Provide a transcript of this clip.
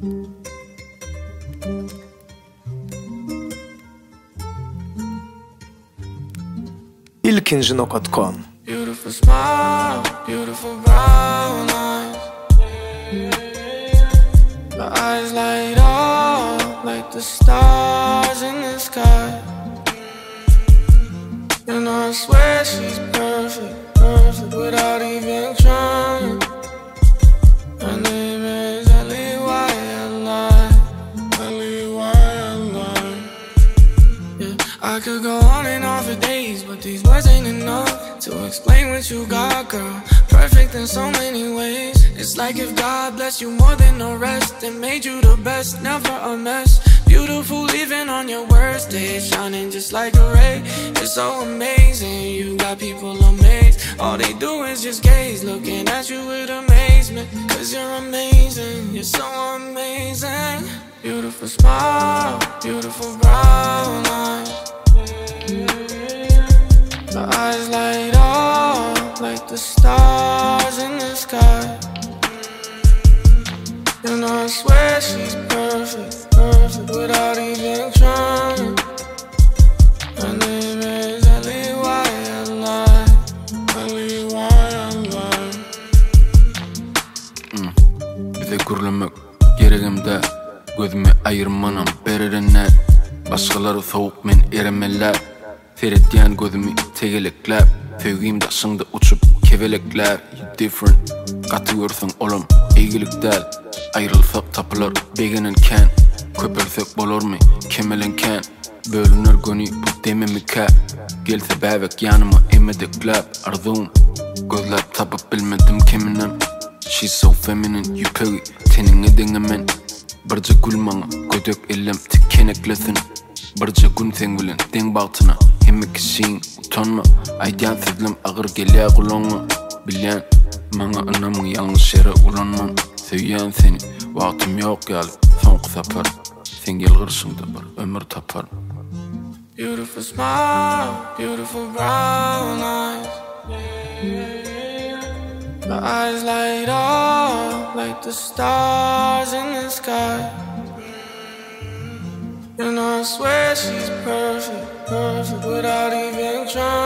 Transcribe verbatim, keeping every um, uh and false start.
ilkinji nokta com. Beautiful smile, beautiful brown eyes. Her eyes light up like the stars in the sky. And I swear she's perfect, perfect without even trying. Her name is Ellie Wildlife, Ellie Wildlife. Yeah, I could go on and on for days, but these words ain't enough to explain what you got, girl. Perfect in so many ways. It's like if God blessed you more than the rest and made you the best, never a mess. Beautiful even on your worst day, shining just like a ray. It's so amazing, you got people amazed. All they do is just gaze, looking at you with amazement. Cause you're amazing, you're so amazing. Beautiful smile, beautiful brown eyes. Her eyes light up like the stars in the sky. And I swear she's perfect, perfect without even trying. Her name is Ellie Wildlife, Ellie Wildlife. Bize gürlemek gereğimde, gözüme ayırmanam bererinler. Başkaları soğuk men eremeler. Seyretdiyen gözümü tegeleklep, sevgim daşında uçup kevelekler. You different, katı görsün olum, eğilikdel. Ayrılsak tapılar beginenken, köpelsek bolor mu kemelenken. Bölünür gönü bu dememike, gelse bebek yanıma emedeklep. Arzum, gözlep tapıp bilmedim keminem. She's so feminine, yüpegi tenine dengemen. Barca gülmana, gödök ellem tikeneklesin. Barca gün sen bilen den bağtına, hemme kişiyin utanma. Aydan sizlem ağır geliyor kulağına. Bilen, bana anamın yanlış yere ulanmam. Sevyen seni, vaktim yok gal, son sapar. Sen gel gırşında bir ömür tapar. Beautiful smile, beautiful brown eyes. Her eyes light up like the stars in the sky. And I swear she's perfect, perfect without even trying.